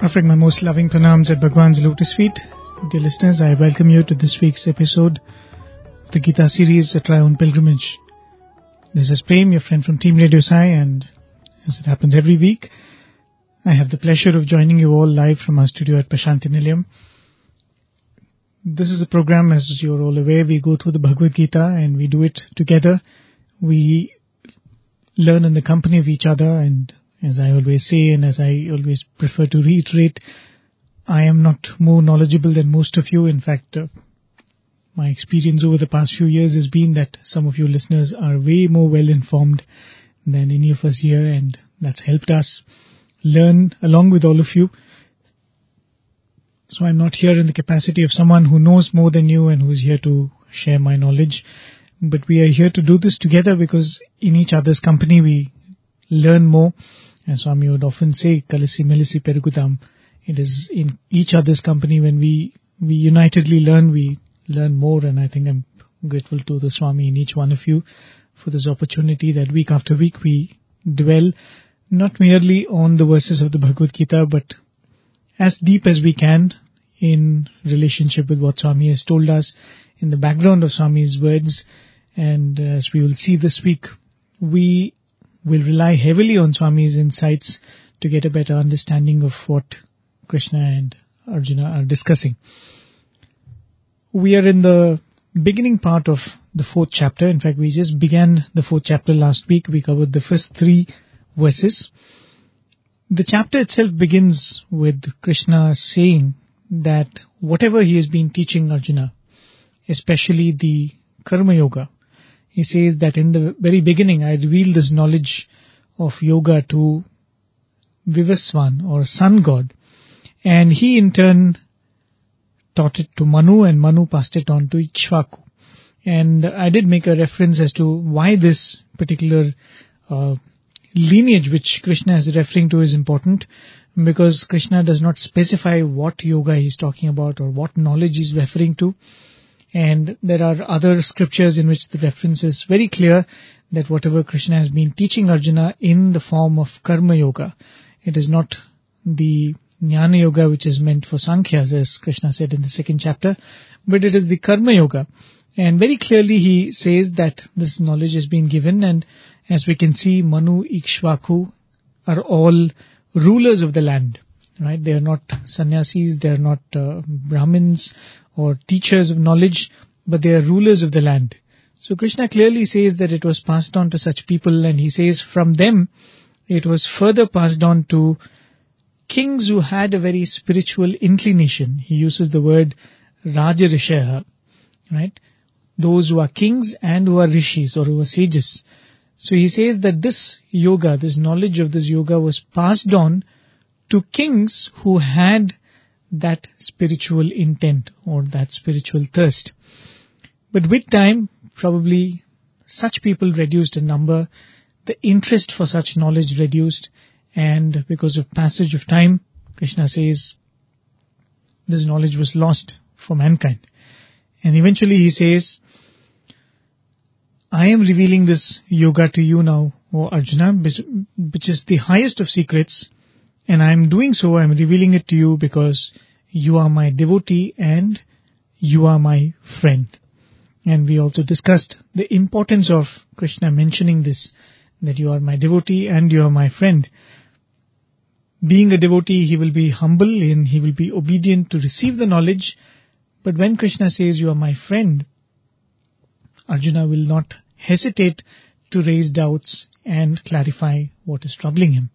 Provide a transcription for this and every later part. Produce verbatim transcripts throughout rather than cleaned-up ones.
Offering my most loving pranams at Bhagwan's lotus feet. Dear listeners, I welcome you to this week's episode of the Gita series, A Try on Pilgrimage. This is Prem, your friend from Team Radio Sai, and as it happens every week, I have the pleasure of joining you all live from our studio at Prashanti Nilayam. This is a program, as you're all aware, we go through the Bhagavad Gita and we do it together. We learn in the company of each other, and as I always say and as I always prefer to reiterate, I am not more knowledgeable than most of you. In fact, uh, my experience over the past few years has been that some of you listeners are way more well informed than any of us here, and that's helped us learn along with all of you. So I'm not here in the capacity of someone who knows more than you and who's here to share my knowledge, but we are here to do this together because in each other's company we learn more. And Swami would often say, Kalasi Melisi Perugudam. It is in each other's company when we, we unitedly learn, we learn more. And I think I'm grateful to the Swami in each one of you for this opportunity that week after week we dwell not merely on the verses of the Bhagavad Gita, but as deep as we can in relationship with what Swami has told us, in the background of Swami's words. And as we will see this week, we will rely heavily on Swami's insights to get a better understanding of what Krishna and Arjuna are discussing. We are in the beginning part of the fourth chapter. In fact, we just began the fourth chapter last week. We covered the first three verses. The chapter itself begins with Krishna saying that whatever he has been teaching Arjuna, especially the Karma Yoga, he says that in the very beginning I revealed this knowledge of yoga to Vivaswan or sun god, and he in turn taught it to Manu, and Manu passed it on to Ikshvaku. And I did make a reference as to why this particular uh, lineage which Krishna is referring to is important, because Krishna does not specify what yoga he is talking about or what knowledge he is referring to. And there are other scriptures in which the reference is very clear that whatever Krishna has been teaching Arjuna in the form of Karma Yoga, it is not the Jnana Yoga which is meant for Sankhyas, as Krishna said in the second chapter, but it is the Karma Yoga. And very clearly he says that this knowledge has been given, and as we can see, Manu, Ikshvaku are all rulers of the land. Right? They are not sannyasis, they are not uh, Brahmins or teachers of knowledge, but they are rulers of the land. So Krishna clearly says that it was passed on to such people, and he says from them it was further passed on to kings who had a very spiritual inclination. He uses the word Rajarishaya, right? Those who are kings and who are rishis or who are sages. So he says that this yoga, this knowledge of this yoga was passed on to kings who had that spiritual intent or that spiritual thirst. But with time, probably such people reduced in number, the interest for such knowledge reduced, and because of passage of time, Krishna says, this knowledge was lost for mankind. And eventually he says, I am revealing this yoga to you now, O Arjuna, which is the highest of secrets, and I am doing so, I am revealing it to you because you are my devotee and you are my friend. And we also discussed the importance of Krishna mentioning this, that you are my devotee and you are my friend. Being a devotee, he will be humble and he will be obedient to receive the knowledge. But when Krishna says you are my friend, Arjuna will not hesitate to raise doubts and clarify what is troubling him.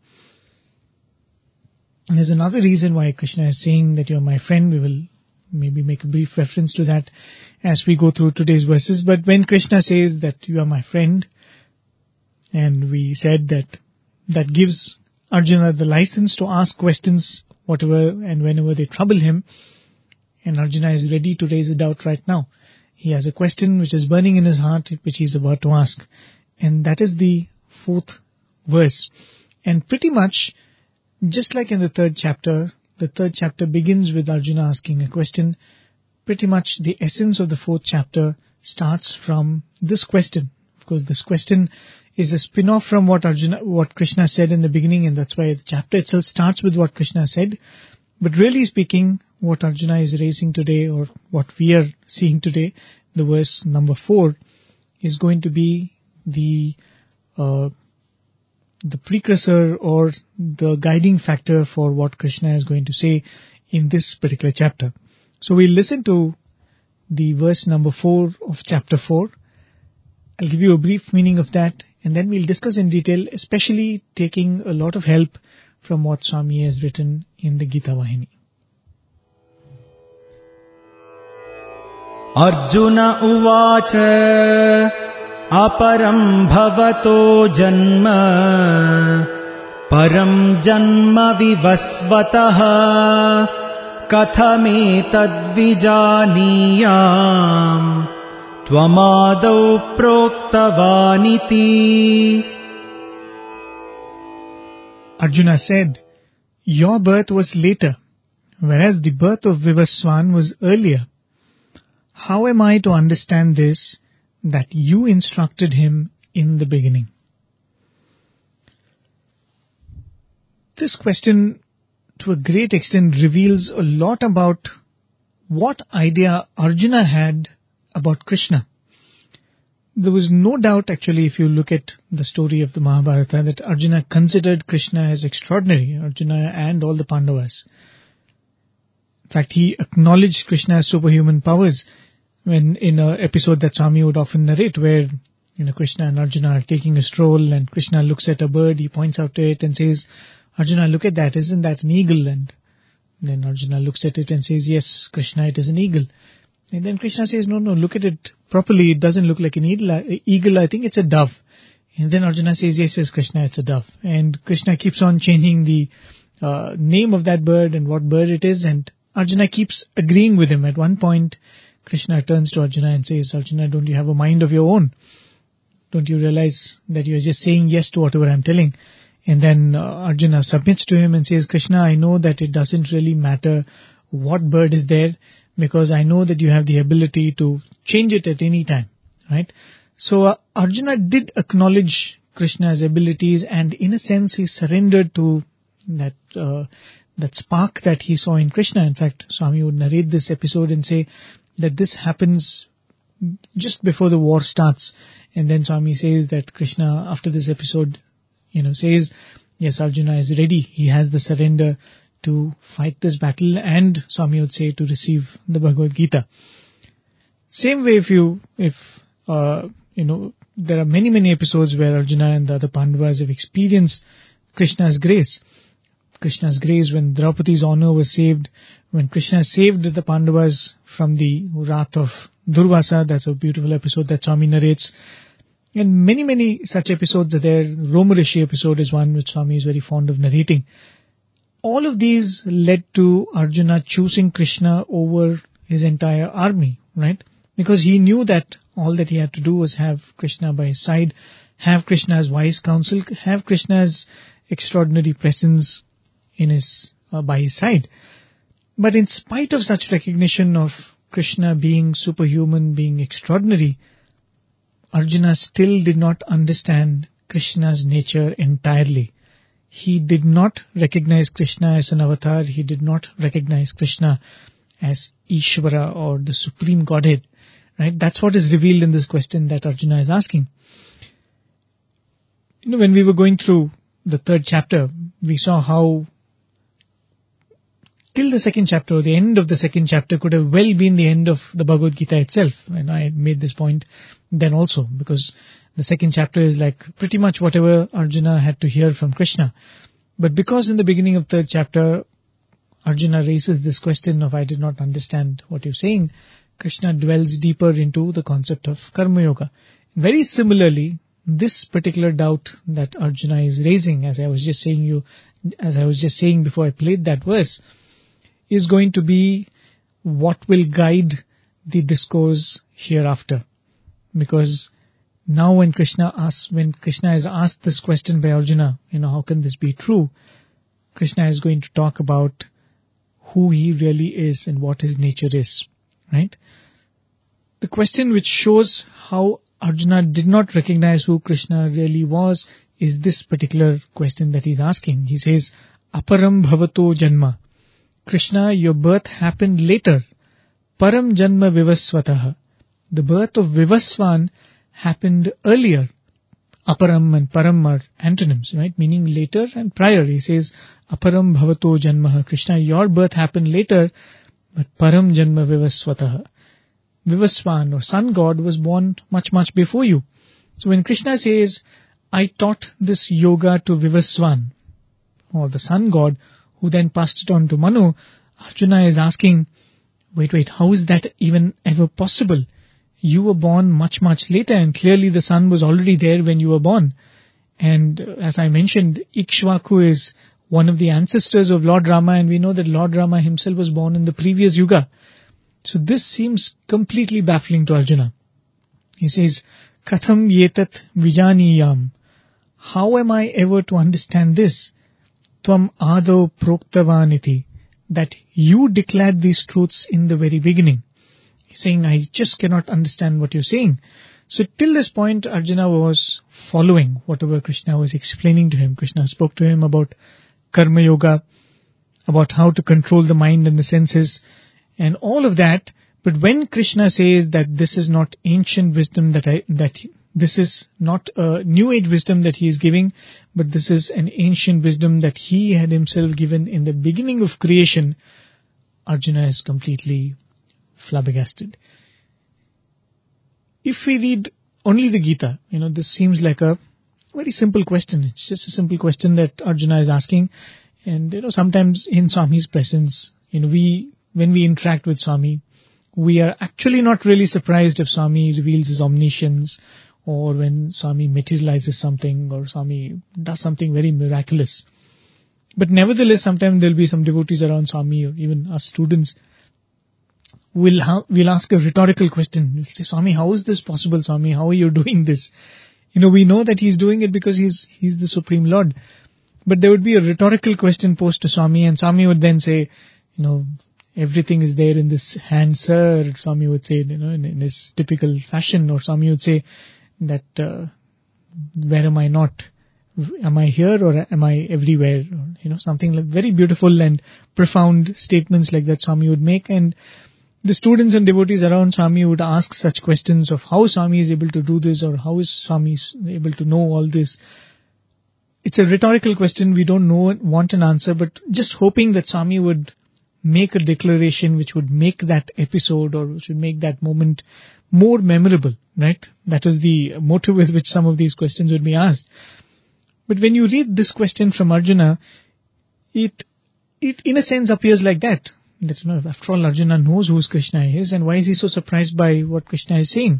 And there's another reason why Krishna is saying that you are my friend. We will maybe make a brief reference to that as we go through today's verses. But when Krishna says that you are my friend, and we said that that gives Arjuna the license to ask questions whatever and whenever they trouble him, and Arjuna is ready to raise a doubt right now. He has a question which is burning in his heart, which he is about to ask. And that is the fourth verse. And pretty much, just like in the third chapter, the third chapter begins with Arjuna asking a question. Pretty much the essence of the fourth chapter starts from this question. Of course, this question is a spin-off from what Arjuna, what Krishna said in the beginning, and that's why the chapter itself starts with what Krishna said. But really speaking, what Arjuna is raising today, or what we are seeing today, the verse number four, is going to be the uh, the precursor or the guiding factor for what Krishna is going to say in this particular chapter. So we'll listen to the verse number four of chapter four. I'll give you a brief meaning of that, and then we'll discuss in detail, especially taking a lot of help from what Swami has written in the Gita Vahini. Arjuna uvacha aparam bhavato janma param janma vivasvataha kathame tadvijaniyam tvamadau proktavaniti. Arjuna said, your birth was later, whereas the birth of Vivaswan was earlier. How am I to understand this, that you instructed him in the beginning? This question, to a great extent, reveals a lot about what idea Arjuna had about Krishna. There was no doubt, actually, if you look at the story of the Mahabharata, that Arjuna considered Krishna as extraordinary, Arjuna and all the Pandavas. In fact, he acknowledged Krishna as superhuman powers when in an episode that Swami would often narrate, where you know Krishna and Arjuna are taking a stroll, and Krishna looks at a bird, he points out to it and says, Arjuna, look at that, isn't that an eagle? And then Arjuna looks at it and says, yes, Krishna, it is an eagle. And then Krishna says, no, no, look at it properly. It doesn't look like an eagle. Eagle, I think it's a dove. And then Arjuna says, yes, yes, Krishna, it's a dove. And Krishna keeps on changing the uh, name of that bird and what bird it is. And Arjuna keeps agreeing with him. At one point, Krishna turns to Arjuna and says, Arjuna, don't you have a mind of your own? Don't you realize that you're just saying yes to whatever I'm telling? And then uh, Arjuna submits to him and says, Krishna, I know that it doesn't really matter what bird is there, because I know that you have the ability to change it at any time, right? So uh, Arjuna did acknowledge Krishna's abilities, and in a sense he surrendered to that uh, that spark that he saw in Krishna. In fact, Swami would narrate this episode and say that this happens just before the war starts, and then Swami says that Krishna, after this episode, you know, says, yes, Arjuna is ready. He has the surrender to fight this battle, and Swami would say to receive the Bhagavad Gita. Same way, if you, if, uh, you know, there are many, many episodes where Arjuna and the other Pandavas have experienced Krishna's grace. Krishna's grace when Draupadi's honor was saved, when Krishna saved the Pandavas from the wrath of Durvasa. That's a beautiful episode that Swami narrates. And many, many such episodes are there. Romarishi episode is one which Swami is very fond of narrating. All of these led to Arjuna choosing Krishna over his entire army, right? Because he knew that all that he had to do was have Krishna by his side, have Krishna's wise counsel, have Krishna's extraordinary presence in his uh, by his side. But in spite of such recognition of Krishna being superhuman, being extraordinary, Arjuna still did not understand Krishna's nature entirely. He did not recognize Krishna as an avatar. He did not recognize Krishna as Ishvara, or the Supreme Godhead. Right? That's what is revealed in this question that Arjuna is asking. You know, when we were going through the third chapter, we saw how till the second chapter, or the end of the second chapter, could have well been the end of the Bhagavad Gita itself. And I made this point then also, because the second chapter is like pretty much whatever Arjuna had to hear from Krishna. But because in the beginning of third chapter, Arjuna raises this question of, I did not understand what you're saying, Krishna dwells deeper into the concept of Karma Yoga. Very similarly, this particular doubt that Arjuna is raising, as I was just saying you, as I was just saying before I played that verse, is going to be what will guide the discourse hereafter. Because now when Krishna asks, when Krishna is asked this question by Arjuna, you know, how can this be true? Krishna is going to talk about who he really is and what his nature is, right? The question which shows how Arjuna did not recognize who Krishna really was is this particular question that he's asking. He says, Aparam bhavato janma. Krishna, your birth happened later. Param Janma Vivasvataha. The birth of Vivaswan happened earlier. Aparam and Param are antonyms, right? Meaning later and prior. He says, Aparam Bhavato Janmaha. Krishna, your birth happened later, but Param Janma Vivasvataha. Vivaswan or sun god was born much, much before you. So when Krishna says, I taught this yoga to Vivaswan, or the sun god, who then passed it on to Manu, Arjuna is asking, wait, wait, how is that even ever possible? You were born much, much later, and clearly the sun was already there when you were born. And as I mentioned, Ikshvaku is one of the ancestors of Lord Rama, and we know that Lord Rama himself was born in the previous yuga. So this seems completely baffling to Arjuna. He says, Katham yetat vijaniyam. How am I ever to understand this? Tvam ado proktavaniti. That you declared these truths in the very beginning. He's saying, I just cannot understand what you're saying. So till this point, Arjuna was following whatever Krishna was explaining to him. Krishna spoke to him about Karma Yoga, about how to control the mind and the senses, and all of that. But when Krishna says that this is not ancient wisdom, that I, that this is not a new age wisdom that he is giving, but this is an ancient wisdom that he had himself given in the beginning of creation, Arjuna is completely flabbergasted. If we read only the Gita, you know, this seems like a very simple question. It's just a simple question that Arjuna is asking. And, you know, sometimes in Swami's presence, you know, we, when we interact with Swami, we are actually not really surprised if Swami reveals his omniscience, or when Swami materializes something, or Swami does something very miraculous. But nevertheless, sometimes there will be some devotees around Swami, or even us students, We'll, ha- we'll ask a rhetorical question. We'll say, Swami, how is this possible, Swami? How are you doing this? You know, we know that he's doing it because he's he's the Supreme Lord. But there would be a rhetorical question posed to Swami, and Swami would then say, you know, everything is there in this hand, sir. Swami would say, you know, in, in his typical fashion, or Swami would say that, uh, where am I not? Am I here or am I everywhere? Or, you know, something like very beautiful and profound statements like that Swami would make. And the students and devotees around Swami would ask such questions of how Swami is able to do this, or how is Swami able to know all this. It's a rhetorical question. We don't know, want an answer, but just hoping that Swami would make a declaration which would make that episode, or which would make that moment more memorable, right? That was the motive with which some of these questions would be asked. But when you read this question from Arjuna, it, it in a sense appears like that. That, you know, after all, Arjuna knows who Krishna is, and why is he so surprised by what Krishna is saying?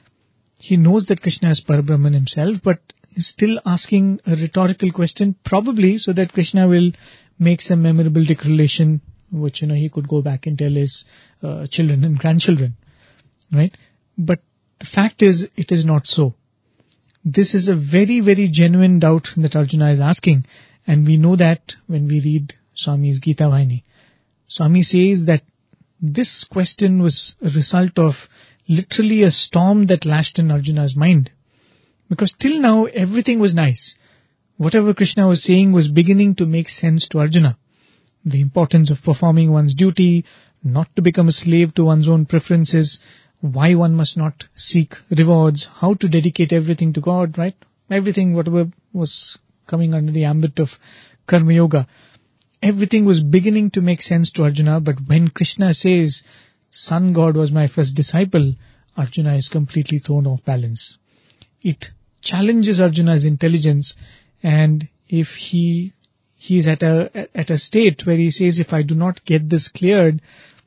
He knows that Krishna is Parabrahman himself, but is still asking a rhetorical question, probably so that Krishna will make some memorable declaration, which, you know, he could go back and tell his uh, children and grandchildren, right? But the fact is, it is not so. This is a very, very genuine doubt that Arjuna is asking, and we know that when we read Swami's Gita Vahini. Swami says that this question was a result of literally a storm that lashed in Arjuna's mind. Because till now, everything was nice. Whatever Krishna was saying was beginning to make sense to Arjuna. The importance of performing one's duty, not to become a slave to one's own preferences, why one must not seek rewards, how to dedicate everything to God, right? Everything, whatever was coming under the ambit of Karma Yoga. Everything was beginning to make sense to Arjuna, but when Krishna says, Sun God was my first disciple, Arjuna is completely thrown off balance. It challenges Arjuna's intelligence, and if he he is at a at a state where he says, if I do not get this cleared,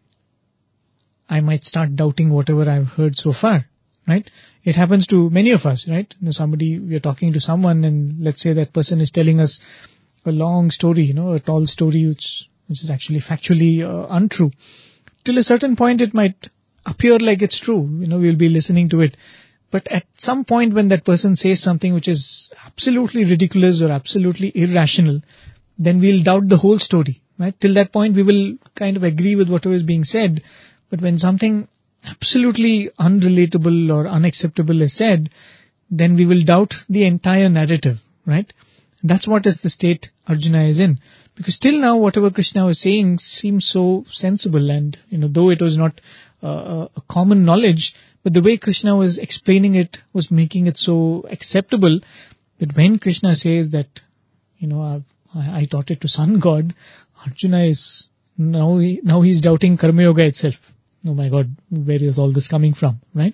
I might start doubting whatever I've heard so far, right? It happens to many of us, right? You know, somebody, we are talking to someone, and let's say that person is telling us a long story, you know, a tall story which which is actually factually uh, untrue. Till a certain point it might appear like it's true, you know, we'll be listening to it. But at some point when that person says something which is absolutely ridiculous or absolutely irrational, then we'll doubt the whole story, right? Till that point we will kind of agree with whatever is being said. But when something absolutely unrelatable or unacceptable is said, then we will doubt the entire narrative, right? That's what is the state Arjuna is in. Because till now, whatever Krishna was saying seems so sensible, and, you know, though it was not uh, a common knowledge, but the way Krishna was explaining it was making it so acceptable that when Krishna says that, you know, I've, I, I taught it to sun god, Arjuna is, now he, now he's doubting Karma Yoga itself. Oh my God, where is all this coming from, right?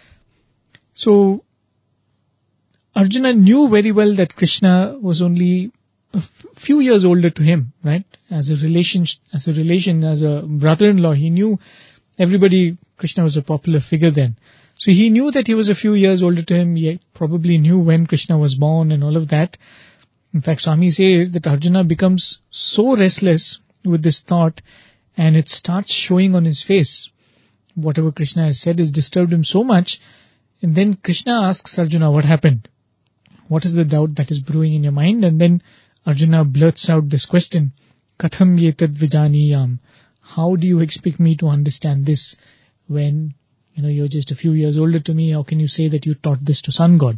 So, Arjuna knew very well that Krishna was only a f- few years older to him, right? As a relation, as a relation, as a brother-in-law, he knew everybody, Krishna was a popular figure then. So he knew that he was a few years older to him. He probably knew when Krishna was born and all of that. In fact, Swami says that Arjuna becomes so restless with this thought, and it starts showing on his face. Whatever Krishna has said has disturbed him so much. And then Krishna asks Arjuna, what happened? What is the doubt that is brewing in your mind? And then Arjuna blurts out this question, Katham yetad vijaniyam? How do you expect me to understand this when, you know, you're just a few years older to me? How can you say that you taught this to sun god?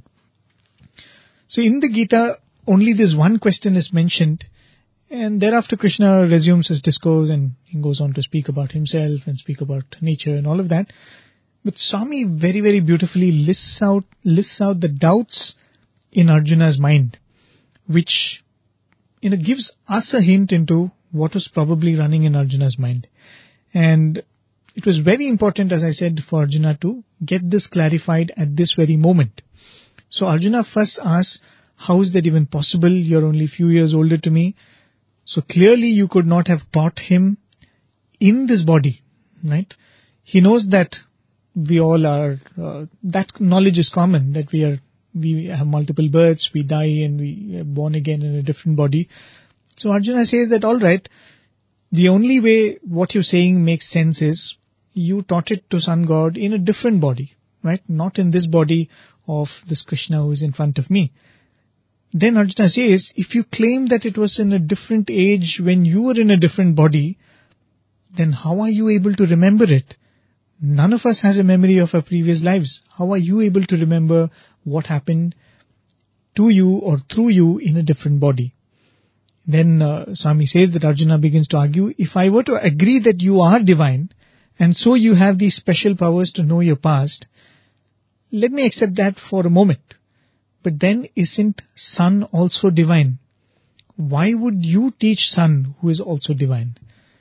So in the Gita, only this one question is mentioned, and thereafter Krishna resumes his discourse and he goes on to speak about himself and speak about nature and all of that. But Swami very, very beautifully lists out, lists out the doubts in Arjuna's mind, which, you know, gives us a hint into what was probably running in Arjuna's mind. And it was very important, as I said, for Arjuna to get this clarified at this very moment. So Arjuna first asks, how is that even possible? You're only a few years older to me. So clearly you could not have taught him in this body, right? He knows that we all are, uh, that knowledge is common, that we are, we have multiple births, we die and we are born again in a different body. So Arjuna says that, all right, the only way what you're saying makes sense is you taught it to sun god in a different body, right? Not in this body of this Krishna who is in front of me. Then Arjuna says, if you claim that it was in a different age when you were in a different body, then how are you able to remember it? None of us has a memory of our previous lives. How are you able to remember what happened to you or through you in a different body? Then uh, Swami says that Arjuna begins to argue, if I were to agree that you are divine, and so you have these special powers to know your past, let me accept that for a moment. But then isn't sun also divine? Why would you teach sun who is also divine?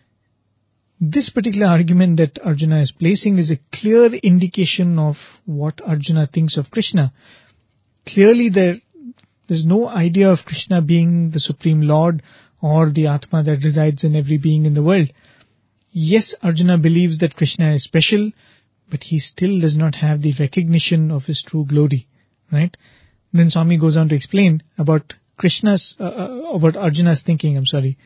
This particular argument that Arjuna is placing is a clear indication of what Arjuna thinks of Krishna. Clearly there, there's no idea of Krishna being the Supreme Lord or the Atma that resides in every being in the world. Yes, Arjuna believes that Krishna is special, but he still does not have the recognition of his true glory, right? Then Swami goes on to explain about Krishna's, uh, uh, about Arjuna's thinking, I'm sorry.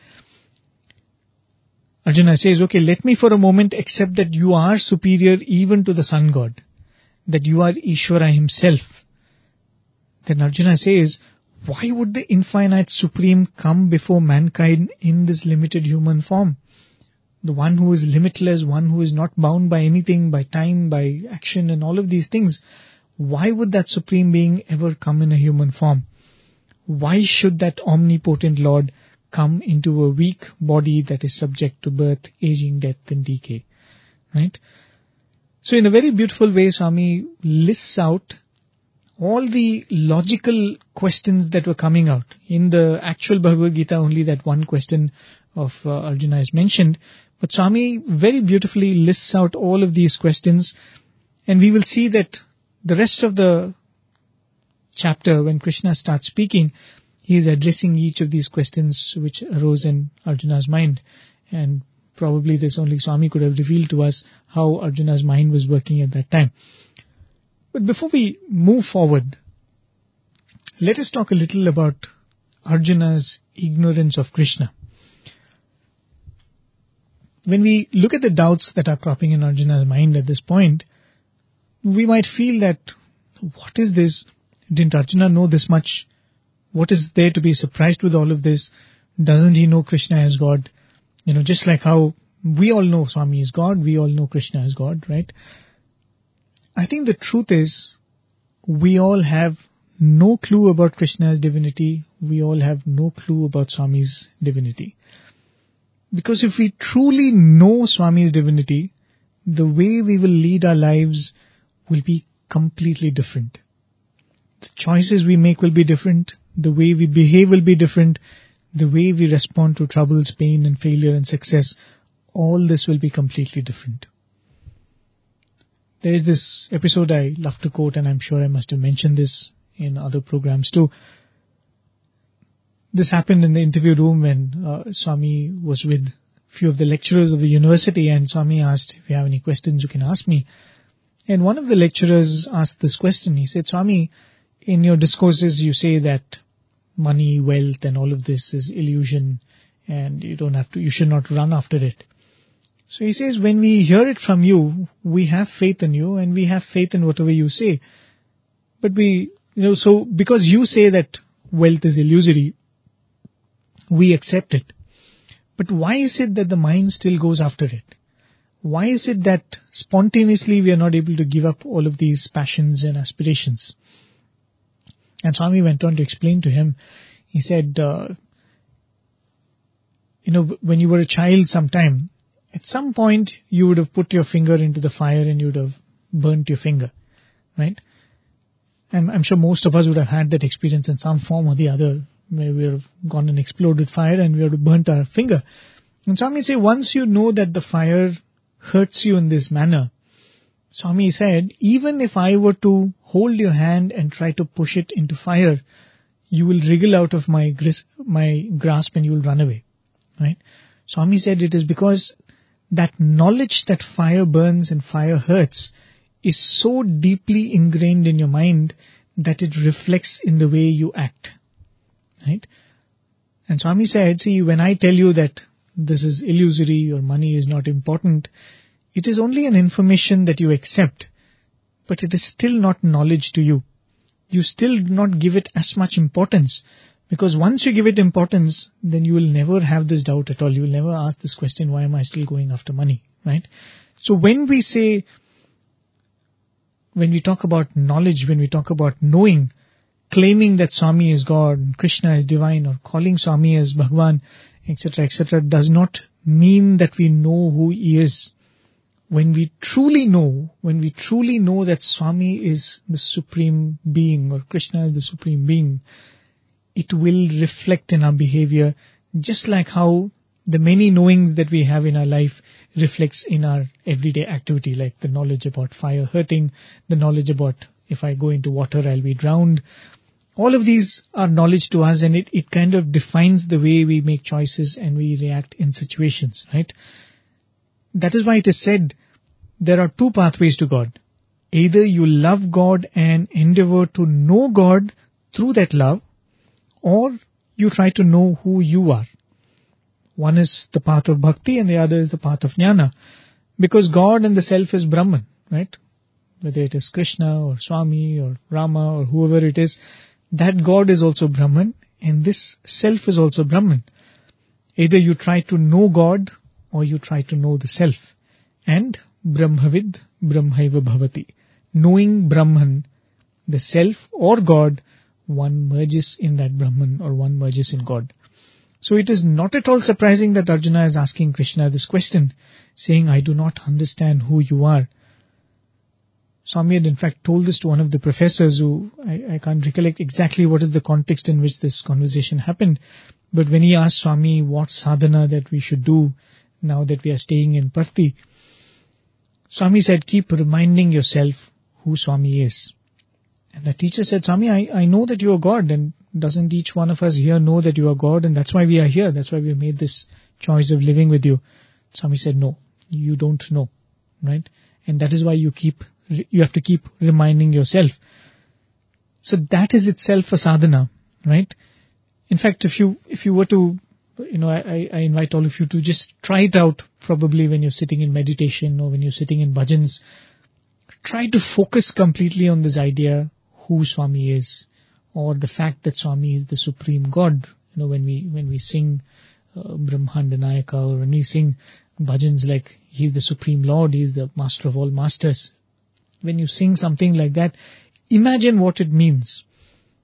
Arjuna says, okay, let me for a moment accept that you are superior even to the sun god, that you are Ishvara himself. Then Arjuna says, why would the infinite supreme come before mankind in this limited human form? The one who is limitless, one who is not bound by anything, by time, by action and all of these things. Why would that supreme being ever come in a human form? Why should that omnipotent Lord come into a weak body that is subject to birth, aging, death and decay? Right? So in a very beautiful way, Swami lists out all the logical questions that were coming out. In the actual Bhagavad Gita, only that one question of uh, Arjuna is mentioned. But Swami very beautifully lists out all of these questions, and we will see that the rest of the chapter, when Krishna starts speaking, he is addressing each of these questions which arose in Arjuna's mind. And probably this only Swami could have revealed to us how Arjuna's mind was working at that time. But before we move forward, let us talk a little about Arjuna's ignorance of Krishna. When we look at the doubts that are cropping in Arjuna's mind at this point, we might feel that, what is this? Didn't Arjuna know this much? What is there to be surprised with all of this? Doesn't he know Krishna as God? You know, just like how we all know Swami is God, we all know Krishna as God, right? I think the truth is, we all have no clue about Krishna's divinity, we all have no clue about Swami's divinity. Because if we truly know Swami's divinity, the way we will lead our lives will be completely different. The choices we make will be different. The way we behave will be different. The way we respond to troubles, pain and failure and success, all this will be completely different. There is this episode I love to quote, and I'm sure I must have mentioned this in other programs too. This happened in the interview room when uh, Swami was with a few of the lecturers of the university, and Swami asked, if you have any questions you can ask me. And one of the lecturers asked this question. He said, Swami, in your discourses you say that money, wealth and all of this is illusion and you don't have to, you should not run after it. So he says, when we hear it from you, we have faith in you and we have faith in whatever you say. But we, you know, so because you say that wealth is illusory, we accept it. But why is it that the mind still goes after it? Why is it that spontaneously we are not able to give up all of these passions and aspirations? And Swami went on to explain to him. He said, uh, you know, when you were a child sometime, at some point you would have put your finger into the fire and you would have burnt your finger, right? And I'm sure most of us would have had that experience in some form or the other, where we would have gone and exploded fire and we would have burnt our finger. And Swami said, once you know that the fire hurts you in this manner, Swami said, even if I were to hold your hand and try to push it into fire, you will wriggle out of my gris- my grasp and you will run away, right? Swami said it is because that knowledge that fire burns and fire hurts is so deeply ingrained in your mind that it reflects in the way you act, right? And Swami said, see, when I tell you that this is illusory or money is not important, it is only an information that you accept, but it is still not knowledge to you. You still do not give it as much importance, because once you give it importance, then you will never have this doubt at all. You will never ask this question, why am I still going after money, right? So when we say, when we talk about knowledge, when we talk about knowing, claiming that Swami is God, Krishna is divine, or calling Swami as Bhagwan, et cetera, et cetera, does not mean that we know who he is. When we truly know, when we truly know that Swami is the supreme being or Krishna is the supreme being, it will reflect in our behavior, just like how the many knowings that we have in our life reflects in our everyday activity, like the knowledge about fire hurting, the knowledge about if I go into water I'll be drowned. All of these are knowledge to us, and it, it kind of defines the way we make choices and we react in situations, right? That is why it is said there are two pathways to God. Either you love God and endeavor to know God through that love, or you try to know who you are. One is the path of bhakti and the other is the path of jnana. Because God and the self is Brahman, right? Whether it is Krishna or Swami or Rama or whoever it is, that God is also Brahman and this self is also Brahman. Either you try to know God or you try to know the self. And Brahmavid Brahmaiva Bhavati. Knowing Brahman, the self or God, one merges in that Brahman or one merges in God. So it is not at all surprising that Arjuna is asking Krishna this question, saying, I do not understand who you are. Swami had in fact told this to one of the professors who, I, I can't recollect exactly what is the context in which this conversation happened, but when he asked Swami what sadhana that we should do now that we are staying in Parthi, Swami said, keep reminding yourself who Swami is. And the teacher said, Swami, I, I know that you are God, and doesn't each one of us here know that you are God, and that's why we are here, that's why we made this choice of living with you. Swami said, no, you don't know, right? And that is why you keep, you have to keep reminding yourself. So that is itself a sadhana, right? In fact, if you, if you were to, you know, I, I invite all of you to just try it out, probably when you're sitting in meditation or when you're sitting in bhajans. Try to focus completely on this idea, who Swami is, or the fact that Swami is the supreme God. You know, when we when we sing uh, Brahmanda Nayaka, or when we sing bhajans like He is the supreme Lord, He is the master of all masters. When you sing something like that, imagine what it means.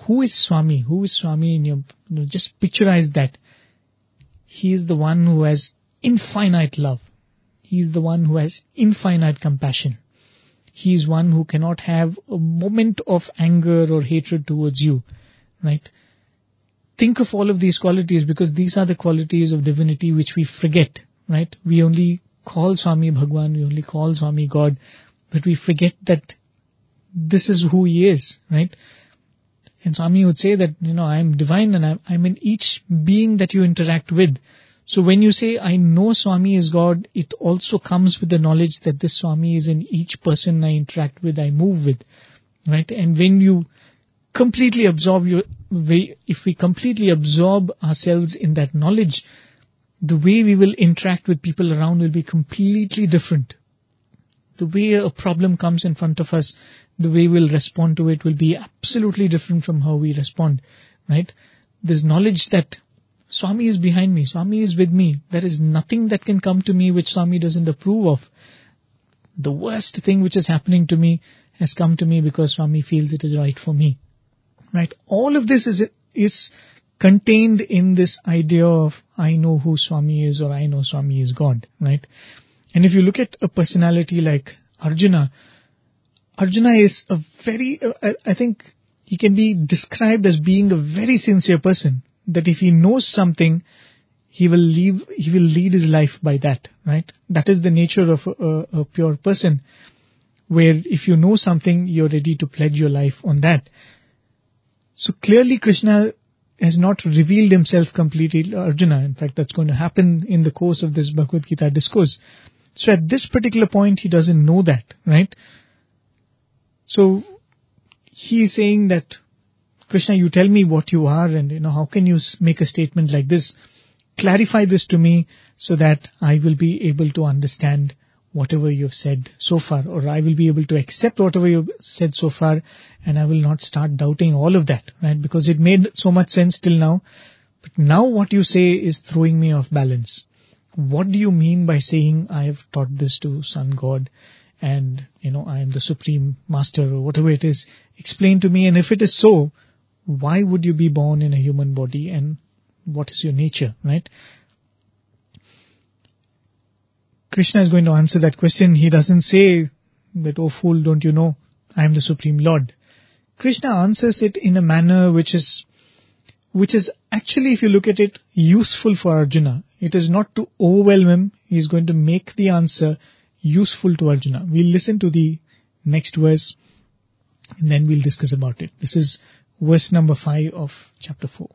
who is Swami? Who is Swami in your, you know, just picturize that. He is the one who has infinite love. He is the one who has infinite compassion. He is one who cannot have a moment of anger or hatred towards you, right? Think of all of these qualities, because these are the qualities of divinity which we forget, right? We only call Swami Bhagwan, we only call Swami God, but we forget that this is who he is, right? And Swami would say that, you know, I am divine and I'm, I'm in each being that you interact with. So when you say, I know Swami is God, it also comes with the knowledge that this Swami is in each person I interact with, I move with, right? And when you completely absorb your way, if we completely absorb ourselves in that knowledge, the way we will interact with people around will be completely different. The way a problem comes in front of us, the way we'll respond to it will be absolutely different from how we respond, right? This knowledge that Swami is behind me, Swami is with me, there is nothing that can come to me which Swami doesn't approve of. The worst thing which is happening to me has come to me because Swami feels it is right for me, right? All of this is is contained in this idea of I know who Swami is, or I know Swami is God, right? And if you look at a personality like Arjuna, Arjuna is a very, uh, I think he can be described as being a very sincere person, that if he knows something, he will leave, he will lead his life by that, right? That is the nature of a, a pure person, where if you know something, you're ready to pledge your life on that. So clearly Krishna has not revealed himself completely to Arjuna. In fact, that's going to happen in the course of this Bhagavad Gita discourse. So at this particular point, he doesn't know that, right? So he is saying that, Krishna, you tell me what you are, and you know, how can you make a statement like this? Clarify this to me so that I will be able to understand whatever you have said so far, or I will be able to accept whatever you have said so far, and I will not start doubting all of that, right? Because it made so much sense till now, but now what you say is throwing me off balance. What do you mean by saying I have taught this to Sun God, and you know, I am the Supreme Master, or whatever it is? Explain to me, and if it is so, why would you be born in a human body, and what is your nature, right? Krishna is going to answer that question. He doesn't say that, oh fool, don't you know, I am the Supreme Lord. Krishna answers it in a manner which is, which is actually, if you look at it, useful for Arjuna. It is not to overwhelm him. He is going to make the answer useful to Arjuna. We'll listen to the next verse, and then we'll discuss about it. This is verse number five of chapter four.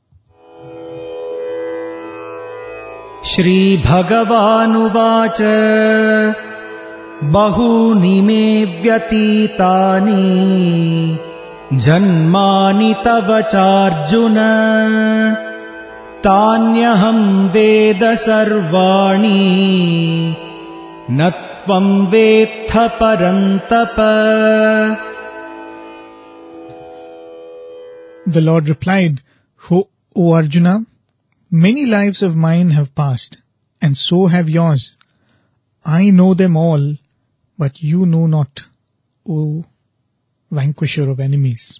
Shri Bhagavanuvāca Bahūni me vyatitani janmani tava charjuna tanyaham veda sarvāni natvam vetha parantapa. The Lord replied, O Arjuna, many lives of mine have passed, and so have yours. I know them all, but you know not, O vanquisher of enemies.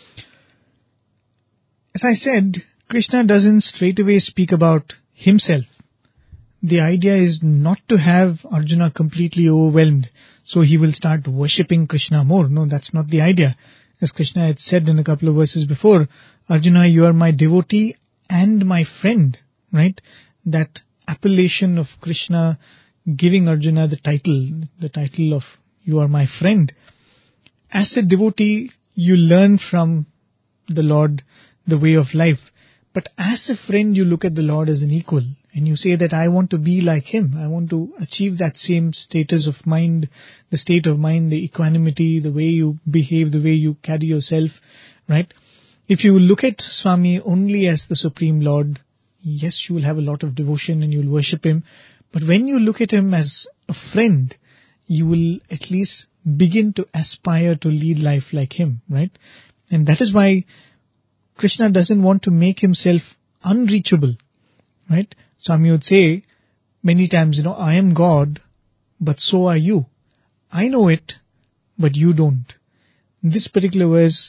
As I said, Krishna doesn't straightaway speak about himself. The idea is not to have Arjuna completely overwhelmed, so he will start worshipping Krishna more. No, that's not the idea. As Krishna had said in a couple of verses before, Arjuna, you are my devotee and my friend, right? That appellation of Krishna giving Arjuna the title, the title of you are my friend. As a devotee, you learn from the Lord the way of life. But as a friend, you look at the Lord as an equal, and you say that I want to be like him. I want to achieve that same status of mind, the state of mind, the equanimity, the way you behave, the way you carry yourself, right? If you look at Swami only as the Supreme Lord, yes, you will have a lot of devotion and you will worship him. But when you look at him as a friend, you will at least begin to aspire to lead life like him, right? And that is why Krishna doesn't want to make himself unreachable, right? Swami would say many times, you know, I am God, but so are you. I know it, but you don't. In this particular verse,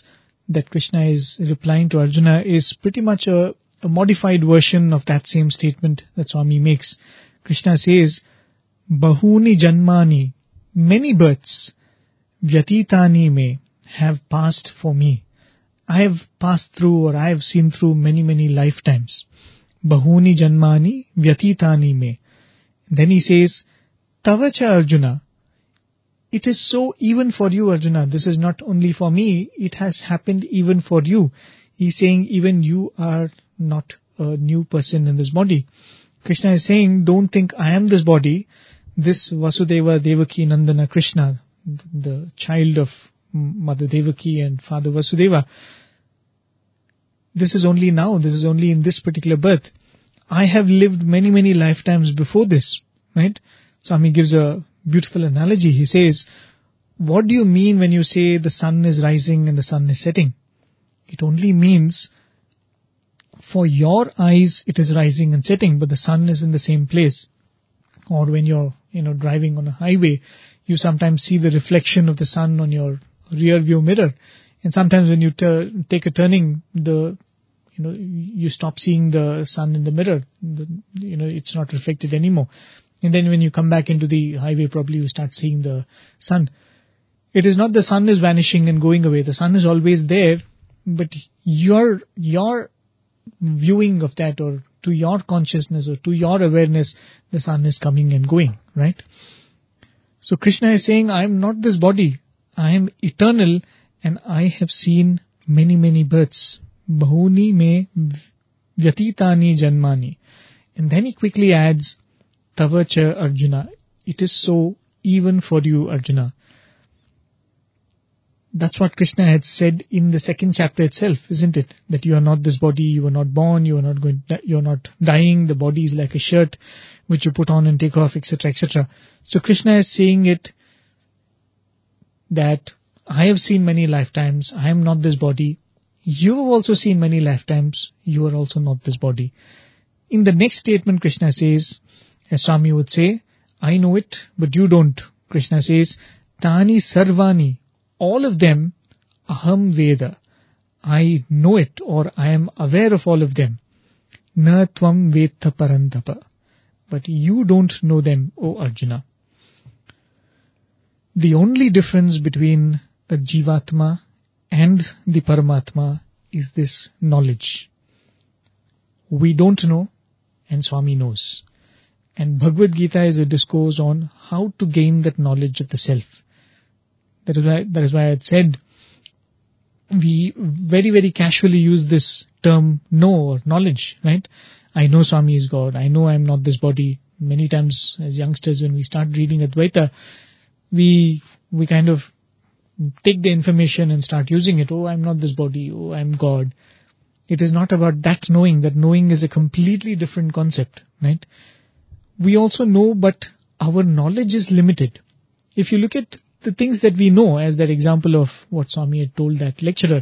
that Krishna is replying to Arjuna is pretty much a, a modified version of that same statement that Swami makes. Krishna says, Bahuni janmani, many births, vyatitani me, have passed for me. I have passed through, or I have seen through many, many lifetimes. Bahuni janmani, vyatitani me. Then he says, Tavacha Arjuna, it is so even for you, Arjuna. This is not only for me, it has happened even for you. He's saying even you are not a new person in this body. Krishna is saying, don't think I am this body. This Vasudeva, Devaki, Nandana, Krishna, the child of Mother Devaki and Father Vasudeva. This is only now, this is only in this particular birth. I have lived many, many lifetimes before this, right? Swami gives a beautiful analogy. He says, what do you mean when you say the sun is rising and the sun is setting? It only means for your eyes it is rising and setting, but the sun is in the same place. Or when you're, you know, driving on a highway, you sometimes see the reflection of the sun on your rear view mirror. And sometimes when you ter- take a turning, the you know you stop seeing the sun in the mirror. The, you know it's not reflected anymore. And then when you come back into the highway, probably you start seeing the sun. It is not the sun is vanishing and going away. The sun is always there, but your your viewing of that, or to your consciousness or to your awareness, the sun is coming and going, right? So Krishna is saying, I am not this body. I am eternal, and I have seen many, many births. Bahuni me vyatitani janmani. And then he quickly adds, Tavacha Arjuna. It is so even for you, Arjuna. That's what Krishna had said in the second chapter itself, isn't it? That you are not this body, you are not born, you are not going, you are not dying. The body is like a shirt which you put on and take off, et cetera, et cetera. So Krishna is saying it that I have seen many lifetimes. I am not this body. You have also seen many lifetimes. You are also not this body. In the next statement, Krishna says, as Swami would say, I know it, but you don't. Krishna says, Tani sarvani. All of them, aham veda. I know it, or I am aware of all of them. Na tvam vetta parantapa. But you don't know them, O Arjuna. The only difference between the Jivatma and the Paramatma is this knowledge. We don't know, and Swami knows. And Bhagavad Gita is a discourse on how to gain that knowledge of the self. That is why, that is why I had said, we very, very casually use this term know or knowledge, right? I know Swami is God. I know I am not this body. Many times as youngsters, when we start reading Advaita, we we kind of take the information and start using it. Oh, I'm not this body. Oh, I'm God. It is not about that knowing. That knowing is a completely different concept, right? We also know, but our knowledge is limited. If you look at the things that we know, as that example of what Swami had told that lecturer,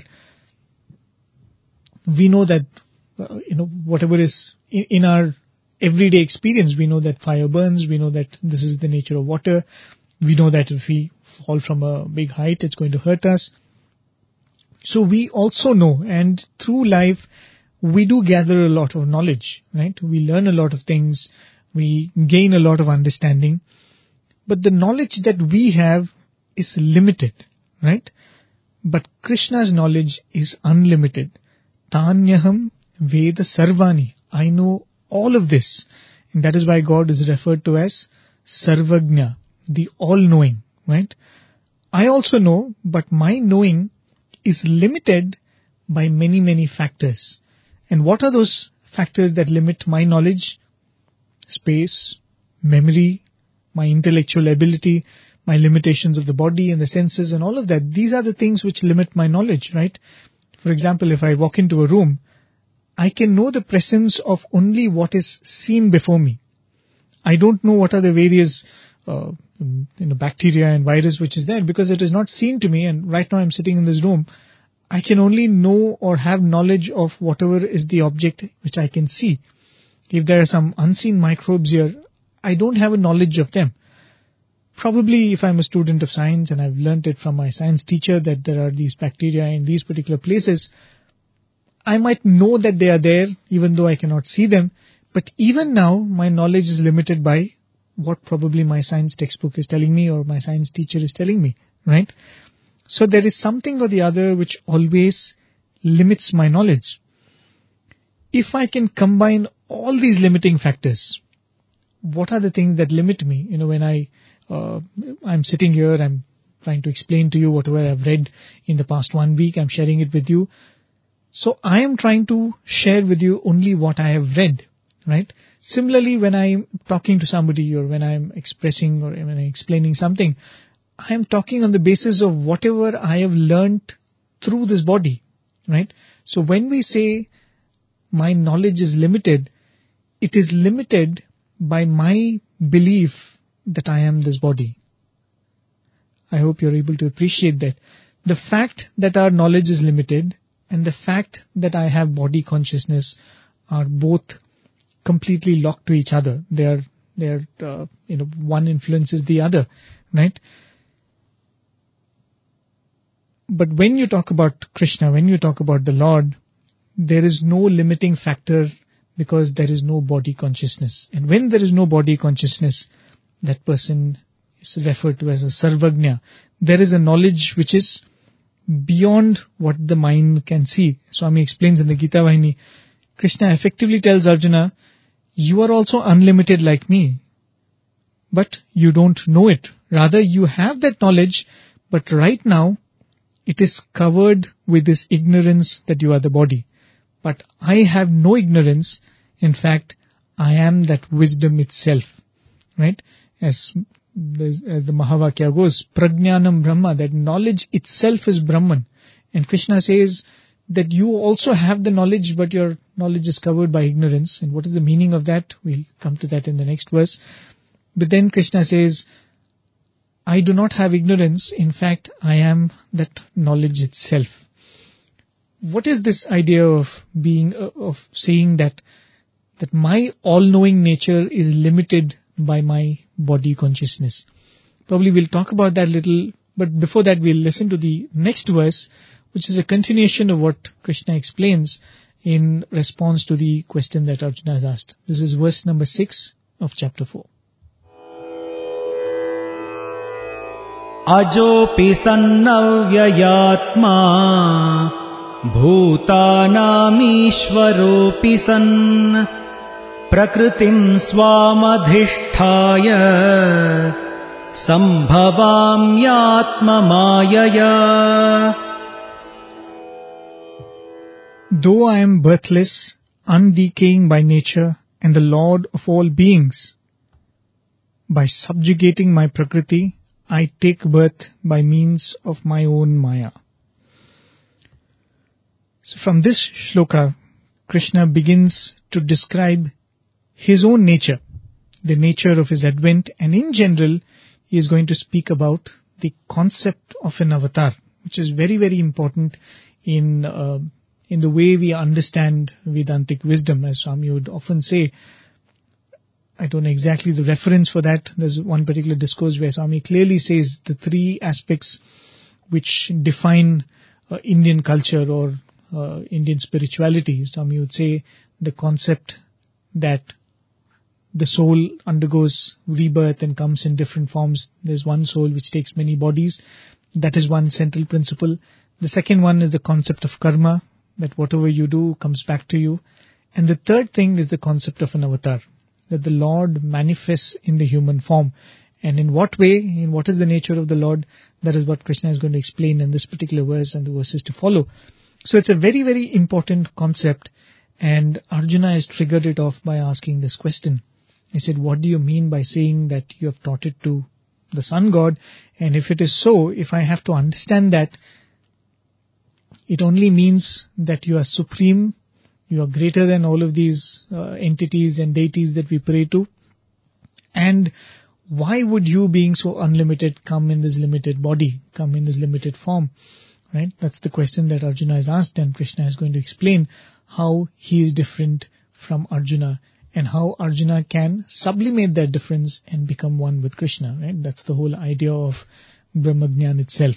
we know that, uh, you know, whatever is in, in our everyday experience, we know that fire burns, we know that this is the nature of water, we know that if we fall from a big height, it's going to hurt us. So we also know, and through life, we do gather a lot of knowledge, right? We learn a lot of things, we gain a lot of understanding, but the knowledge that we have is limited, right? But Krishna's knowledge is unlimited. Tanyaham Veda Sarvani. I know all of this. And that is why God is referred to as Sarvagnya, the all-knowing, right? I also know, but my knowing is limited by many, many factors. And what are those factors that limit my knowledge? Space, memory, my intellectual ability, my limitations of the body and the senses and all of that. These are the things which limit my knowledge, right? For example, if I walk into a room, I can know the presence of only what is seen before me. I don't know what are the various uh, you know, bacteria and virus which is there because it is not seen to me. And right now I'm sitting in this room. I can only know or have knowledge of whatever is the object which I can see. If there are some unseen microbes here, I don't have a knowledge of them. probably if I'm a student of science and I've learnt it from my science teacher that there are these bacteria in these particular places, I might know that they are there even though I cannot see them. But even now, my knowledge is limited by what probably my science textbook is telling me or my science teacher is telling me, right? So there is something or the other which always limits my knowledge. If I can combine all these limiting factors, what are the things that limit me? You know, when I, uh, I'm sitting here, I'm trying to explain to you whatever I've read in the past one week, I'm sharing it with you. So I am trying to share with you only what I have read, right? Similarly, when I'm talking to somebody or when I'm expressing or when I'm explaining something, I am talking on the basis of whatever I have learnt through this body, right? So when we say my knowledge is limited, it is limited by my belief that I am this body. I hope you're able to appreciate that. The fact that our knowledge is limited and the fact that I have body consciousness are both completely locked to each other. They are, they are, uh, you know, one influences the other, right? But when you talk about Krishna, when you talk about the Lord, there is no limiting factor because there is no body consciousness. And when there is no body consciousness, that person is referred to as a Sarvagnya. There is a knowledge which is beyond what the mind can see. Swami explains in the Gita Vahini, Krishna effectively tells Arjuna, you are also unlimited like me, but you don't know it. Rather, you have that knowledge, but right now, it is covered with this ignorance that you are the body. But I have no ignorance. In fact, I am that wisdom itself. Right? As, as the Mahavakya goes, Prajnanam Brahma, that knowledge itself is Brahman. And Krishna says that you also have the knowledge, but your knowledge is covered by ignorance. And what is the meaning of that? We'll come to that in the next verse. But then Krishna says, I do not have ignorance. In fact, I am that knowledge itself. What is this idea of being, uh, of saying that, that my all-knowing nature is limited by my body consciousness? Probably we'll talk about that little, but before that we'll listen to the next verse, which is a continuation of what Krishna explains in response to the question that Arjuna has asked. This is verse number six of chapter four. Ajopi sannavvyayatma bhutanamishvaropi san prakritim swamadhisthaya sambhavamyatma mayaya. Though I am birthless, undecaying by nature, and the Lord of all beings, by subjugating my Prakriti, I take birth by means of my own Maya. So from this shloka, Krishna begins to describe his own nature, the nature of his advent, and in general, he is going to speak about the concept of an avatar, which is very, very important in uh, in the way we understand Vedantic wisdom. As Swami would often say, I don't know exactly the reference for that. There's one particular discourse where Swami clearly says the three aspects which define uh, Indian culture or uh, Indian spirituality. Swami would say the concept that the soul undergoes rebirth and comes in different forms. There's one soul which takes many bodies. That is one central principle. The second one is the concept of karma, that whatever you do comes back to you. And the third thing is the concept of an avatar, that the Lord manifests in the human form. And in what way, in what is the nature of the Lord, that is what Krishna is going to explain in this particular verse and the verses to follow. So it's a very, very important concept, and Arjuna has triggered it off by asking this question. He said, what do you mean by saying that you have taught it to the sun god? And if it is so, if I have to understand that, it only means that you are supreme, you are greater than all of these uh, entities and deities that we pray to. And why would you, being so unlimited, come in this limited body, come in this limited form? Right? That's the question that Arjuna has asked, and Krishna is going to explain how he is different from Arjuna and how Arjuna can sublimate that difference and become one with Krishna, right? That's the whole idea of Brahmagyan itself.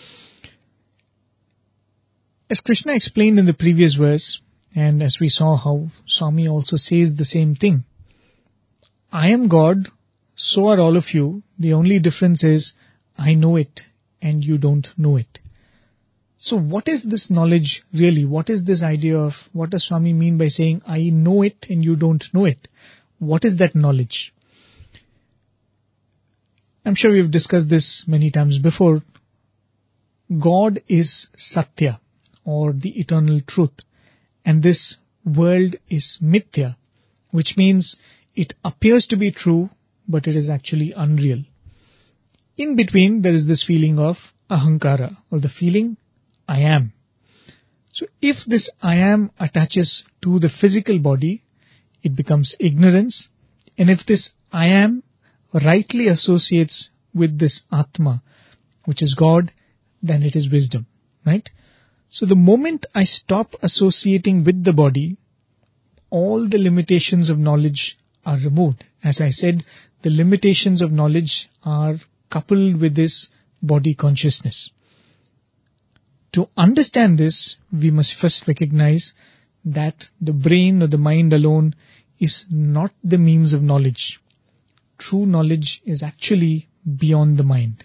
As Krishna explained in the previous verse, and as we saw how Swami also says the same thing, I am God, so are all of you. The only difference is I know it and you don't know it. So what is this knowledge really? What is this idea of, what does Swami mean by saying I know it and you don't know it? What is that knowledge? I'm sure we've discussed this many times before. God is Satya, or the eternal truth. And this world is Mithya, which means it appears to be true, but it is actually unreal. In between, there is this feeling of ahankara, or the feeling I am. So if this I am attaches to the physical body, it becomes ignorance. And if this I am rightly associates with this Atma, which is God, then it is wisdom, right? So the moment I stop associating with the body, all the limitations of knowledge are removed. As I said, the limitations of knowledge are coupled with this body consciousness. To understand this, we must first recognize that the brain or the mind alone is not the means of knowledge. True knowledge is actually beyond the mind.